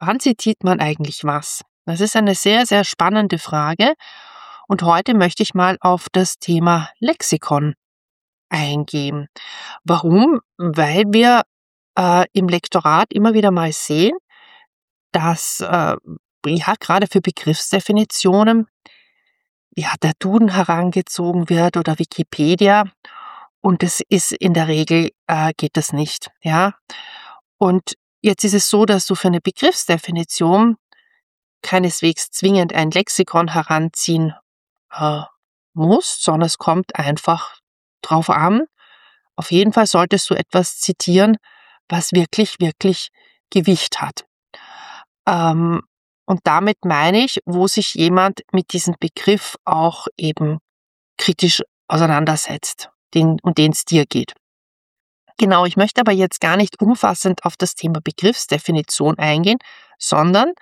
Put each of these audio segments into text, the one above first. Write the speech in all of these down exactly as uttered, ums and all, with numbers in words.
Wann zitiert man eigentlich was? Das ist eine sehr, sehr spannende Frage und heute möchte ich mal auf das Thema Lexikon eingehen. Warum? Weil wir äh, im Lektorat immer wieder mal sehen, dass äh, ja gerade für Begriffsdefinitionen ja der Duden herangezogen wird oder Wikipedia und das ist in der Regel äh, geht das nicht, ja. Und jetzt ist es so, dass du für eine Begriffsdefinition keineswegs zwingend ein Lexikon heranziehen äh, musst, sondern es kommt einfach drauf an. Auf jeden Fall solltest du etwas zitieren, was wirklich, wirklich Gewicht hat. Ähm, und damit meine ich, wo sich jemand mit diesem Begriff auch eben kritisch auseinandersetzt, den, um den es dir geht. Genau, ich möchte aber jetzt gar nicht umfassend auf das Thema Begriffsdefinition eingehen, sondern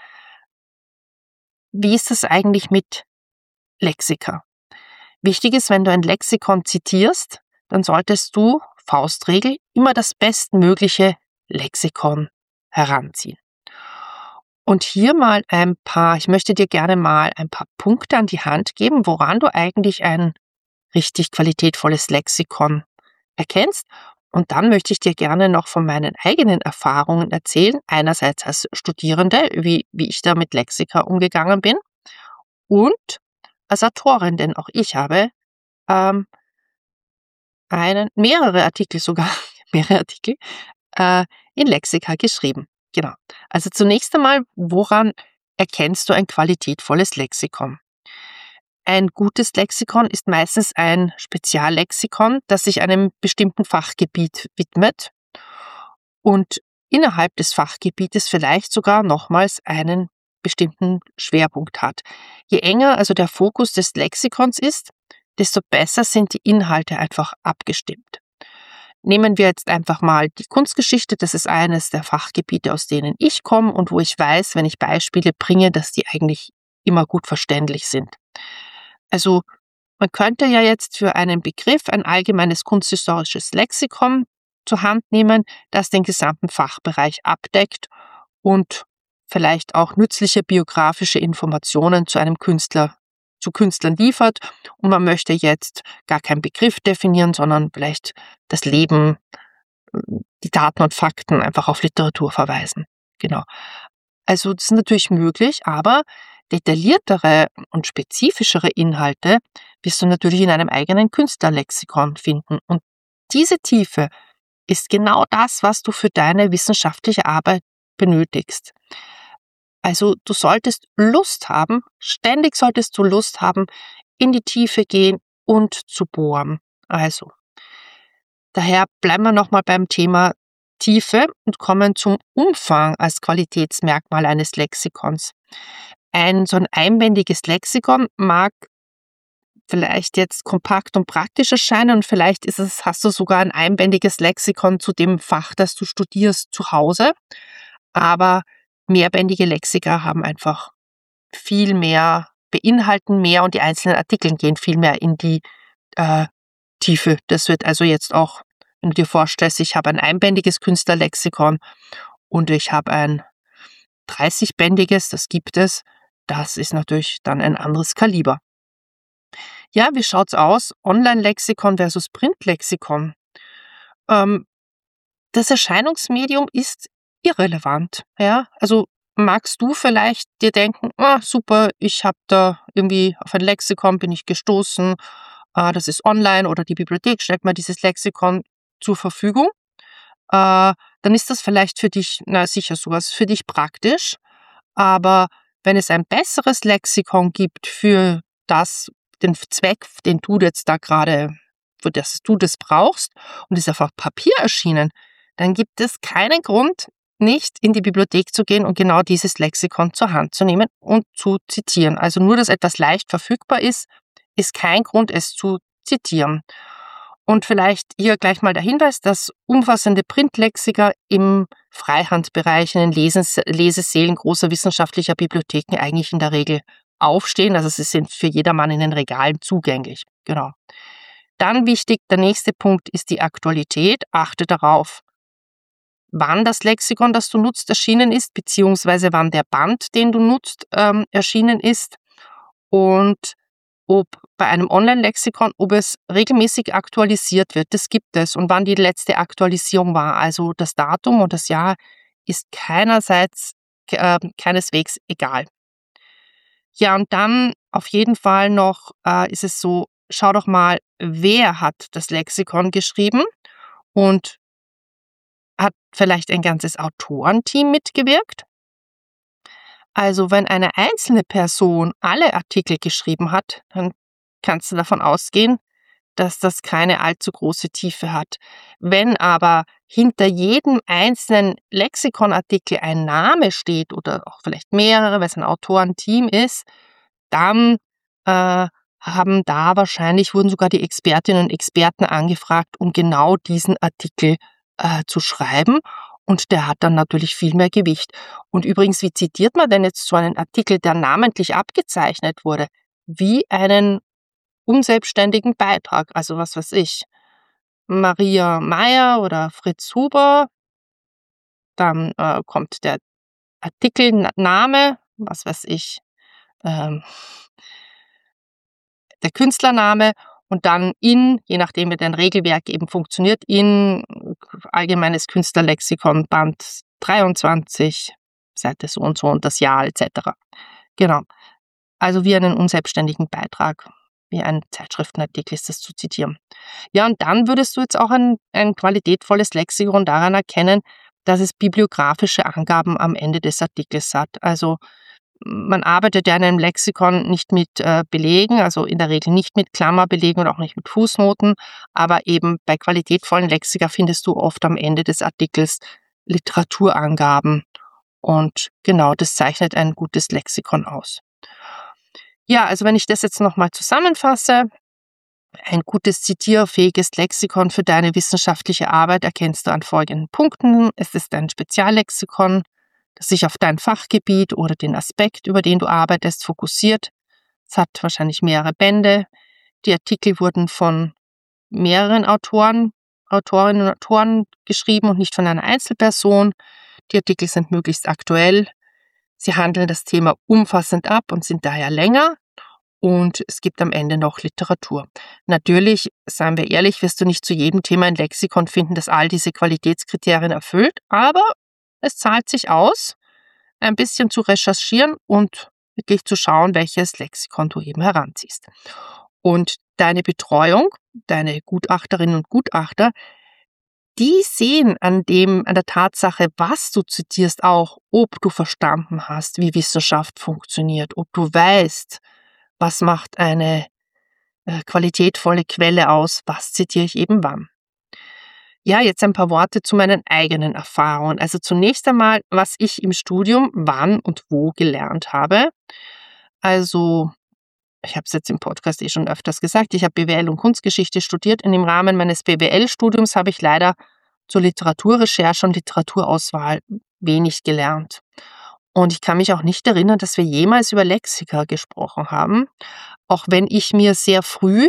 wie ist es eigentlich mit Lexika? Wichtig ist, wenn du ein Lexikon zitierst, dann solltest du, Faustregel, immer das bestmögliche Lexikon heranziehen. Und hier mal ein paar, ich möchte dir gerne mal ein paar Punkte an die Hand geben, woran du eigentlich ein richtig qualitätvolles Lexikon erkennst. Und dann möchte ich dir gerne noch von meinen eigenen Erfahrungen erzählen, einerseits als Studierende, wie, wie ich da mit Lexika umgegangen bin und als Autorin, denn auch ich habe ähm, einen, mehrere Artikel sogar, mehrere Artikel äh, in Lexika geschrieben. Genau. Also zunächst einmal, woran erkennst du ein qualitätvolles Lexikon? Ein gutes Lexikon ist meistens ein Speziallexikon, das sich einem bestimmten Fachgebiet widmet und innerhalb des Fachgebietes vielleicht sogar nochmals einen bestimmten Schwerpunkt hat. Je enger also der Fokus des Lexikons ist, desto besser sind die Inhalte einfach abgestimmt. Nehmen wir jetzt einfach mal die Kunstgeschichte, das ist eines der Fachgebiete, aus denen ich komme und wo ich weiß, wenn ich Beispiele bringe, dass die eigentlich immer gut verständlich sind. Also man könnte ja jetzt für einen Begriff ein allgemeines kunsthistorisches Lexikon zur Hand nehmen, das den gesamten Fachbereich abdeckt und vielleicht auch nützliche biografische Informationen zu einem Künstler, zu Künstlern liefert. Und man möchte jetzt gar keinen Begriff definieren, sondern vielleicht das Leben, die Daten und Fakten einfach auf Literatur verweisen. Genau. Also das ist natürlich möglich, aber detailliertere und spezifischere Inhalte wirst du natürlich in einem eigenen Künstlerlexikon finden. Und diese Tiefe ist genau das, was du für deine wissenschaftliche Arbeit benötigst. Also du solltest Lust haben, ständig solltest du Lust haben, in die Tiefe gehen und zu bohren. Also, daher bleiben wir nochmal beim Thema Tiefe und kommen zum Umfang als Qualitätsmerkmal eines Lexikons. Ein so ein einbändiges Lexikon mag vielleicht jetzt kompakt und praktisch erscheinen und vielleicht ist es, hast du sogar ein einbändiges Lexikon zu dem Fach, das du studierst, zu Hause. Aber mehrbändige Lexika haben einfach viel mehr, beinhalten mehr und die einzelnen Artikel gehen viel mehr in die äh, Tiefe. Das wird also jetzt auch, wenn du dir vorstellst, ich habe ein einbändiges Künstlerlexikon und ich habe ein dreißigbändiges, das gibt es. Das ist natürlich dann ein anderes Kaliber. Ja, wie schaut's aus? Online-Lexikon versus Print-Lexikon. Ähm, das Erscheinungsmedium ist irrelevant. Ja, also magst du vielleicht dir denken, ah, super, ich habe da irgendwie auf ein Lexikon bin ich gestoßen, äh, das ist online oder die Bibliothek stellt mir dieses Lexikon zur Verfügung. Äh, dann ist das vielleicht für dich, na sicher sowas für dich praktisch, aber wenn es ein besseres Lexikon gibt für das, den Zweck, den du jetzt da gerade, für das du das brauchst und ist auf Papier erschienen, dann gibt es keinen Grund, nicht in die Bibliothek zu gehen und genau dieses Lexikon zur Hand zu nehmen und zu zitieren. Also nur, dass etwas leicht verfügbar ist, ist kein Grund, es zu zitieren. Und vielleicht hier gleich mal der Hinweis, dass umfassende Printlexika im Freihandbereich, in den Leses Lesesälen großer wissenschaftlicher Bibliotheken eigentlich in der Regel aufstehen. Also sie sind für jedermann in den Regalen zugänglich. Genau. Dann wichtig, der nächste Punkt ist die Aktualität. Achte darauf, wann das Lexikon, das du nutzt, erschienen ist, beziehungsweise wann der Band, den du nutzt, ähm, erschienen ist und ob bei einem Online-Lexikon, ob es regelmäßig aktualisiert wird. Das gibt es. Und wann die letzte Aktualisierung war. Also das Datum und das Jahr ist keinerseits, äh, keineswegs egal. Ja, und dann auf jeden Fall noch äh, ist es so, schau doch mal, wer hat das Lexikon geschrieben und hat vielleicht ein ganzes Autorenteam mitgewirkt? Also wenn eine einzelne Person alle Artikel geschrieben hat, dann kannst du davon ausgehen, dass das keine allzu große Tiefe hat. Wenn aber hinter jedem einzelnen Lexikonartikel ein Name steht oder auch vielleicht mehrere, weil es ein Autorenteam ist, dann äh, haben da wahrscheinlich, wurden sogar die Expertinnen und Experten angefragt, um genau diesen Artikel äh, zu schreiben. Und der hat dann natürlich viel mehr Gewicht. Und übrigens, wie zitiert man denn jetzt so einen Artikel, der namentlich abgezeichnet wurde? Wie einen unselbstständigen Beitrag. Also was weiß ich, Maria Meyer oder Fritz Huber, dann äh, kommt der Artikelname, was weiß ich, ähm, der Künstlername und dann in, je nachdem wie dein Regelwerk eben funktioniert, in Allgemeines Künstlerlexikon, Band dreiundzwanzig, Seite so und so und das Jahr et cetera. Genau. Also wie einen unselbstständigen Beitrag, wie ein Zeitschriftenartikel ist das zu zitieren. Ja, und dann würdest du jetzt auch ein, ein qualitätvolles Lexikon daran erkennen, dass es bibliografische Angaben am Ende des Artikels hat. Also man arbeitet ja in einem Lexikon nicht mit äh, Belegen, also in der Regel nicht mit Klammerbelegen und auch nicht mit Fußnoten, aber eben bei qualitätvollen Lexika findest du oft am Ende des Artikels Literaturangaben. Und genau, das zeichnet ein gutes Lexikon aus. Ja, also wenn ich das jetzt nochmal zusammenfasse, ein gutes zitierfähiges Lexikon für deine wissenschaftliche Arbeit erkennst du an folgenden Punkten. Es ist ein Speziallexikon, das sich auf dein Fachgebiet oder den Aspekt, über den du arbeitest, fokussiert. Es hat wahrscheinlich mehrere Bände. Die Artikel wurden von mehreren Autoren, Autorinnen und Autoren geschrieben und nicht von einer Einzelperson. Die Artikel sind möglichst aktuell. Sie handeln das Thema umfassend ab und sind daher länger. Und es gibt am Ende noch Literatur. Natürlich, seien wir ehrlich, wirst du nicht zu jedem Thema ein Lexikon finden, das all diese Qualitätskriterien erfüllt, aber es zahlt sich aus, ein bisschen zu recherchieren und wirklich zu schauen, welches Lexikon du eben heranziehst. Und deine Betreuung, deine Gutachterinnen und Gutachter, die sehen an dem, an der Tatsache, was du zitierst, auch, ob du verstanden hast, wie Wissenschaft funktioniert, ob du weißt, was macht eine äh, qualitätvolle Quelle aus, was zitiere ich eben wann. Ja, jetzt ein paar Worte zu meinen eigenen Erfahrungen. Also zunächst einmal, was ich im Studium wann und wo gelernt habe. Also, ich habe es jetzt im Podcast eh schon öfters gesagt, ich habe B W L und Kunstgeschichte studiert. Und im Rahmen meines B W L-Studiums habe ich leider zur Literaturrecherche und Literaturauswahl wenig gelernt. Und ich kann mich auch nicht erinnern, dass wir jemals über Lexika gesprochen haben, auch wenn ich mir sehr früh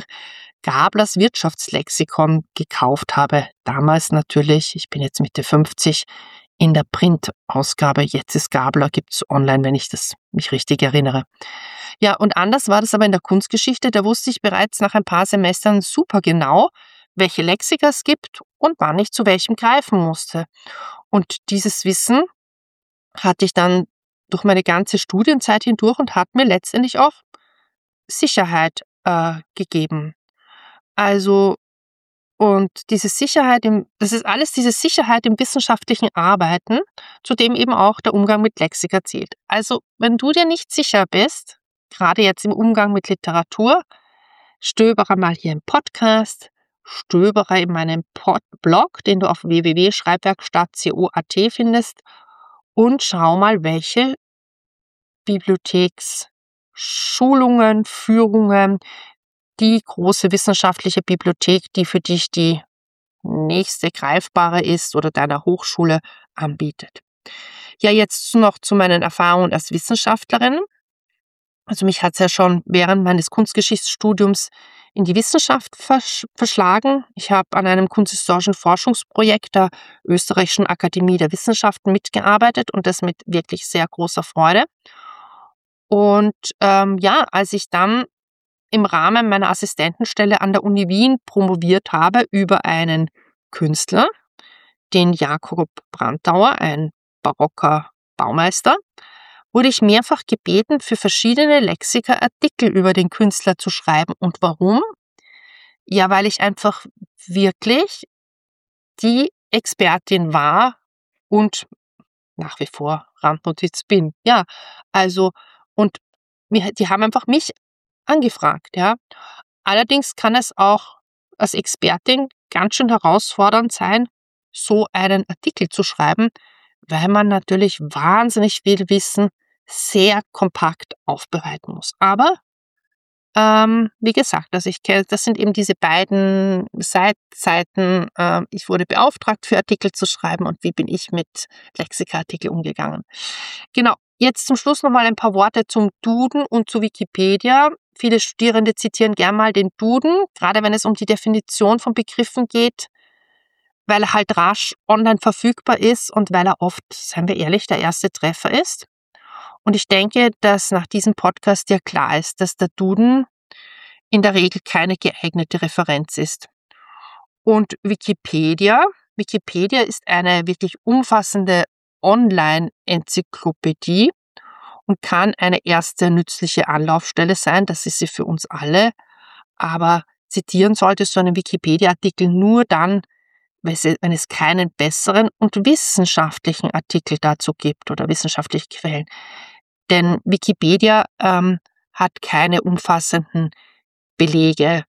Gablers Wirtschaftslexikon gekauft habe. Damals natürlich, ich bin jetzt Mitte fünfzig, in der Printausgabe. Jetzt ist Gabler, gibt es online, wenn ich das mich richtig erinnere. Ja, und anders war das aber in der Kunstgeschichte. Da wusste ich bereits nach ein paar Semestern super genau, welche Lexika es gibt und wann ich zu welchem greifen musste. Und dieses Wissen hatte ich dann durch meine ganze Studienzeit hindurch und hat mir letztendlich auch Sicherheit äh, gegeben. Also, und diese Sicherheit im, das ist alles diese Sicherheit im wissenschaftlichen Arbeiten, zu dem eben auch der Umgang mit Lexika zählt. Also, wenn du dir nicht sicher bist, gerade jetzt im Umgang mit Literatur, stöbere mal hier im Podcast, stöbere in meinem Pod- Blog, den du auf w w w punkt schreibwerkstatt punkt co punkt a t findest und schau mal, welche Bibliotheksschulungen, Führungen, die große wissenschaftliche Bibliothek, die für dich die nächste greifbare ist oder deiner Hochschule anbietet. Ja, jetzt noch zu meinen Erfahrungen als Wissenschaftlerin. Also mich hat es ja schon während meines Kunstgeschichtsstudiums in die Wissenschaft versch verschlagen. Ich habe an einem kunsthistorischen Forschungsprojekt der Österreichischen Akademie der Wissenschaften mitgearbeitet und das mit wirklich sehr großer Freude. Und ähm, ja, als ich dann im Rahmen meiner Assistentenstelle an der Uni Wien promoviert habe über einen Künstler, den Jakob Brandauer, ein barocker Baumeister, wurde ich mehrfach gebeten, für verschiedene Lexika Artikel über den Künstler zu schreiben. Und warum? Ja, weil ich einfach wirklich die Expertin war und nach wie vor Randnotiz bin. Ja, also, und mir, die haben einfach mich angefragt, ja. Allerdings kann es auch als Expertin ganz schön herausfordernd sein, so einen Artikel zu schreiben, weil man natürlich wahnsinnig viel Wissen sehr kompakt aufbereiten muss. Aber ähm, wie gesagt, also ich kenne, das sind eben diese beiden Seit Seiten. Äh, ich wurde beauftragt, für Artikel zu schreiben und wie bin ich mit Lexika-Artikel umgegangen. Genau, jetzt zum Schluss nochmal ein paar Worte zum Duden und zu Wikipedia. Viele Studierende zitieren gern mal den Duden, gerade wenn es um die Definition von Begriffen geht, weil er halt rasch online verfügbar ist und weil er oft, seien wir ehrlich, der erste Treffer ist. Und ich denke, dass nach diesem Podcast dir klar ist, dass der Duden in der Regel keine geeignete Referenz ist. Und Wikipedia, Wikipedia ist eine wirklich umfassende Online-Enzyklopädie und kann eine erste nützliche Anlaufstelle sein, das ist sie für uns alle. Aber zitieren solltest du einen Wikipedia-Artikel nur dann, wenn es keinen besseren und wissenschaftlichen Artikel dazu gibt oder wissenschaftliche Quellen. Denn Wikipedia ähm, hat keine umfassenden Belege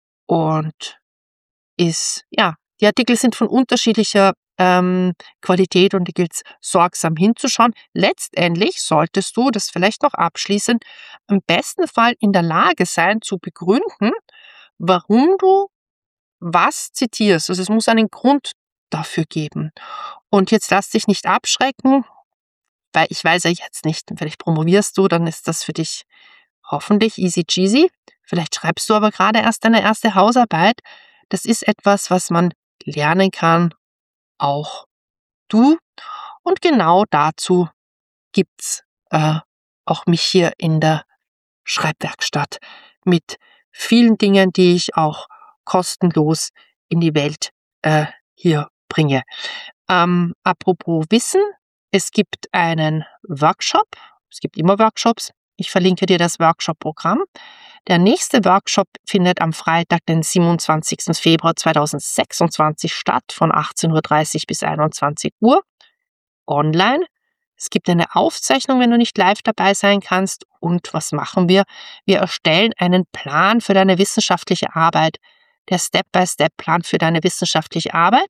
und ist, ja, die Artikel sind von unterschiedlicher ähm, Qualität und die gilt es sorgsam hinzuschauen. Letztendlich solltest du, das vielleicht noch abschließend, im besten Fall in der Lage sein zu begründen, warum du was zitierst. Also es muss einen Grund dafür geben. Und jetzt lass dich nicht abschrecken, weil ich weiß ja jetzt nicht, vielleicht promovierst du, dann ist das für dich hoffentlich easy cheesy. Vielleicht schreibst du aber gerade erst deine erste Hausarbeit. Das ist etwas, was man lernen kann, auch du. Und genau dazu gibt's äh, auch mich hier in der Schreibwerkstatt mit vielen Dingen, die ich auch kostenlos in die Welt äh, hier bringe. Ähm, apropos Wissen, es gibt einen Workshop, es gibt immer Workshops, ich verlinke dir das Workshop-Programm. Der nächste Workshop findet am Freitag, den siebenundzwanzigsten Februar zweitausendsechsundzwanzig statt, von achtzehn Uhr dreißig bis einundzwanzig Uhr, online. Es gibt eine Aufzeichnung, wenn du nicht live dabei sein kannst. Und was machen wir? Wir erstellen einen Plan für deine wissenschaftliche Arbeit. Der Step-by-Step-Plan für deine wissenschaftliche Arbeit.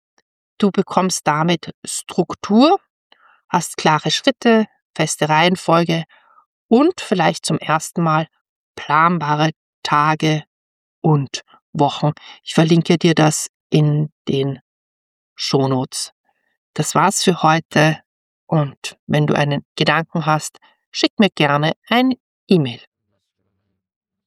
Du bekommst damit Struktur, hast klare Schritte, feste Reihenfolge und vielleicht zum ersten Mal planbare Tage und Wochen. Ich verlinke dir das in den Shownotes. Das war's für heute und wenn du einen Gedanken hast, schick mir gerne ein E-Mail.